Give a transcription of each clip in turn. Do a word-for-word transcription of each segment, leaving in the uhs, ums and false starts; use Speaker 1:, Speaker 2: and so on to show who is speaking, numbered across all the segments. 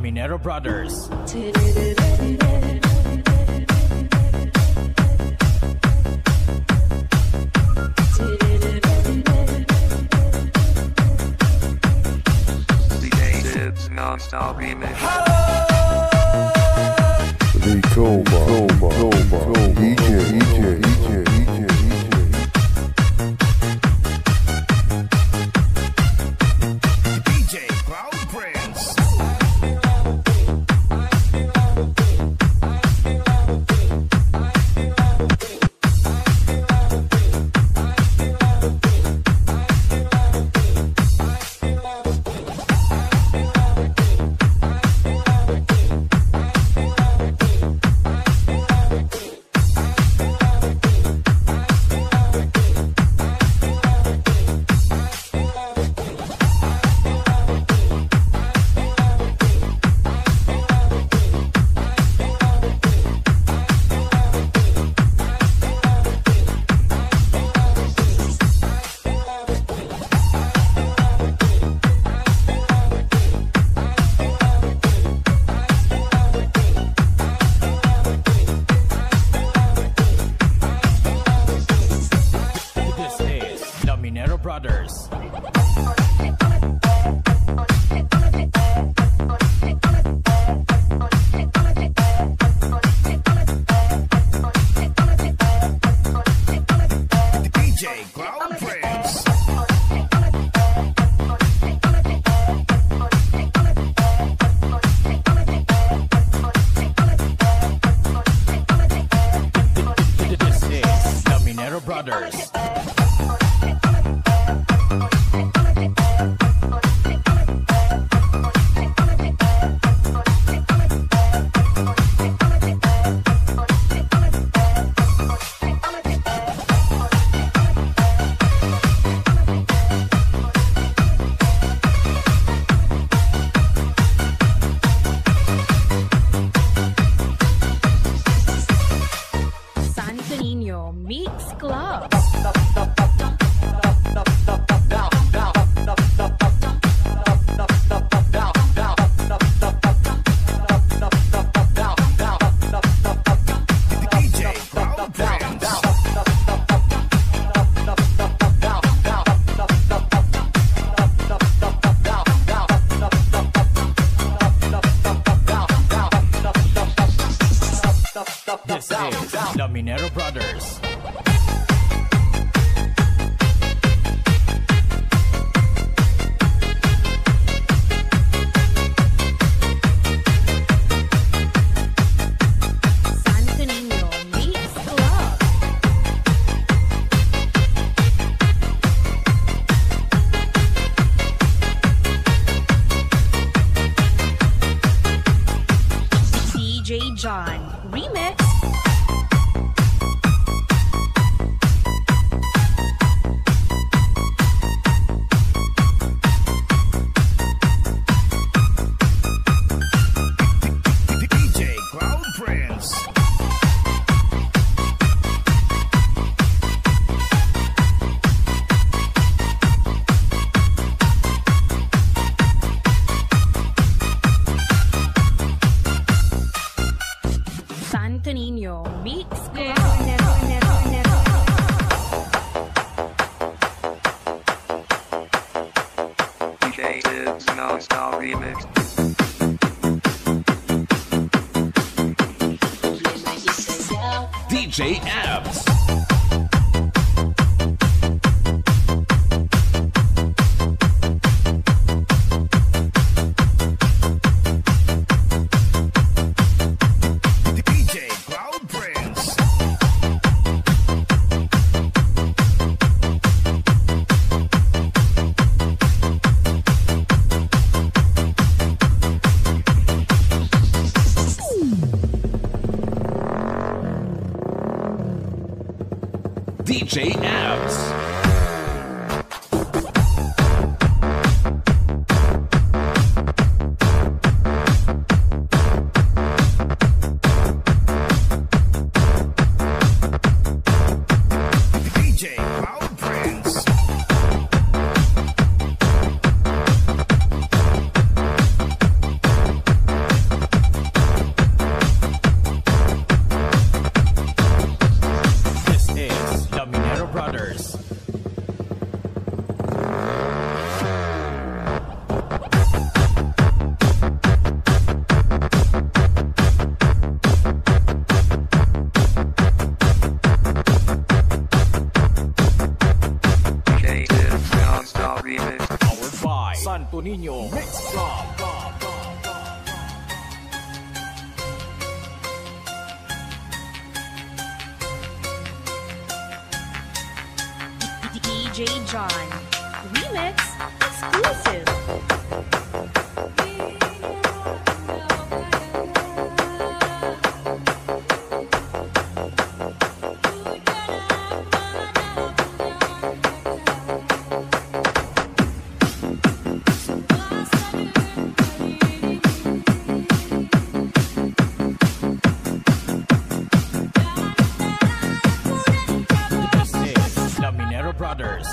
Speaker 1: Minero Brothers.
Speaker 2: Non-stop remix.
Speaker 3: The Cobra, Cobra, Cobra, D J, D J, D J, D J, D J.
Speaker 4: D J Cloud Prince.
Speaker 1: Brothers.
Speaker 4: D J Cloud Prince.
Speaker 1: This is the Minero Brothers.
Speaker 5: Santo Niño Mix Club.
Speaker 4: D J Cloud Prince.
Speaker 1: This is the Minero Brothers.
Speaker 5: Santo Niño Mix Club. D J John Remix.
Speaker 4: D J Cloud Prince.
Speaker 5: Santo Niño Mix Club.
Speaker 2: D J Tibbs Non-stop remix.
Speaker 6: D J Abs.
Speaker 4: D J Cloud Prince.
Speaker 6: D J Abs.
Speaker 4: D J Cloud Prince.
Speaker 1: Santo Niño Mix Club.
Speaker 5: D J John Remix Exclusive.
Speaker 1: This is the Minero Brothers.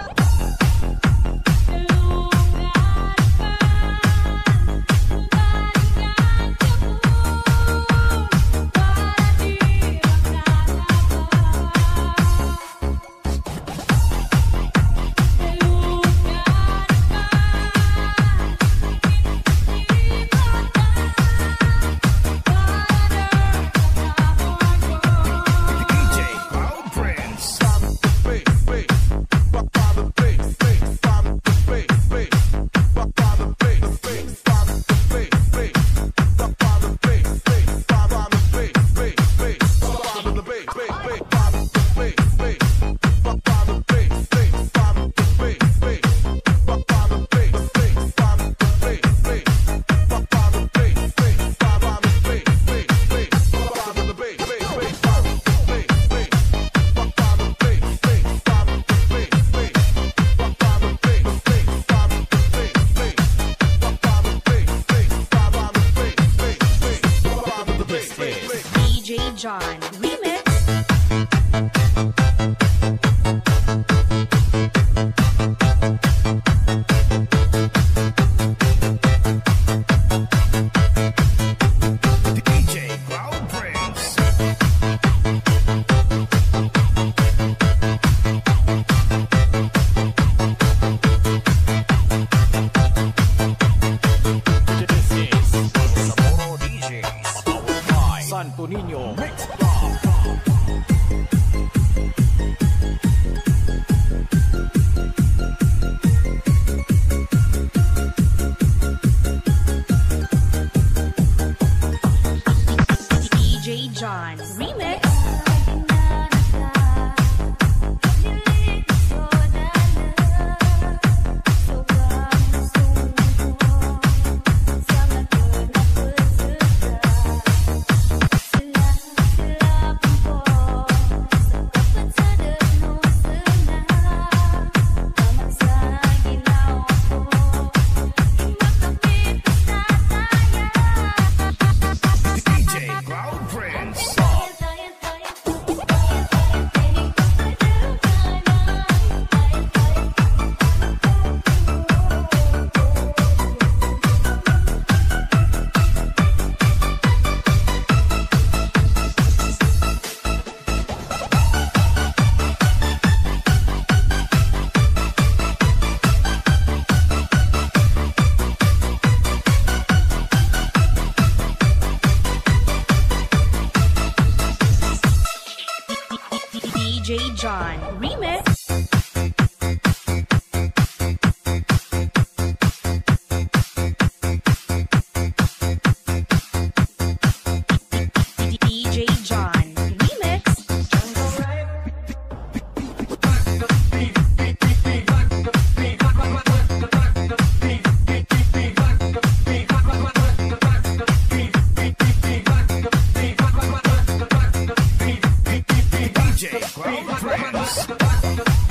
Speaker 4: D J Cloud Prince.
Speaker 5: D J John Remix.
Speaker 4: D J Cloud Prince.
Speaker 1: This is Sapporo D Js, powered by Santo Niño Mix Club.
Speaker 5: D J John Remix.
Speaker 4: D J Cloud Prince.
Speaker 5: D J John Remix. D J John Remix.
Speaker 4: D J Cloud Prince.